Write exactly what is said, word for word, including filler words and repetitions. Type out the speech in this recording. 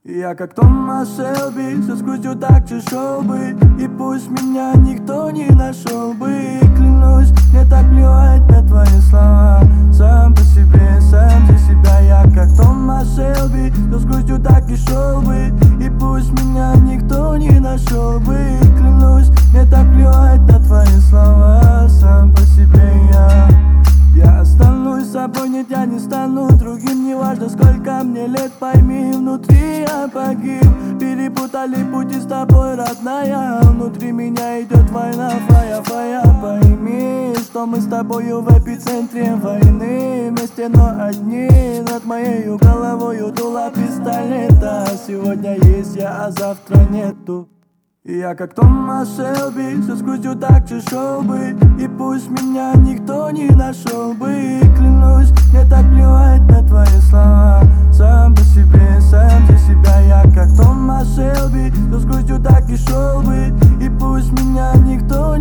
Я как Томас Шелби, со скрутью так же шел бы. И пусть меня никто не нашел бы. Клянусь, мне так плевать на твои слова. Сам по себе, сам за себя. Я как Томас Шелби, со скрутью так и шел бы. И пусть меня никто не нашел бы. Клянусь, мне так плевать на твои слова. Сам по себе я. Я останусь собой, нет, я не стану другим. Неважно, сколько мне лет, пойми, внутри я погиб. Перепутали пути с тобой, родная. Внутри меня идет война, фая, фая. Пойми, что мы с тобою в эпицентре войны. Вместе, но одни. Над моей головой дуло пистолета. Сегодня есть я, а завтра нету. Я как Томас Шелби, со скрутью так же шел бы. И пусть меня никто не нашел бы. Клянусь, мне так плевать на твои слова. Сам по себе, сам за себя. Я как Томас Шелби, со скрутью так и шел бы. И пусть меня никто не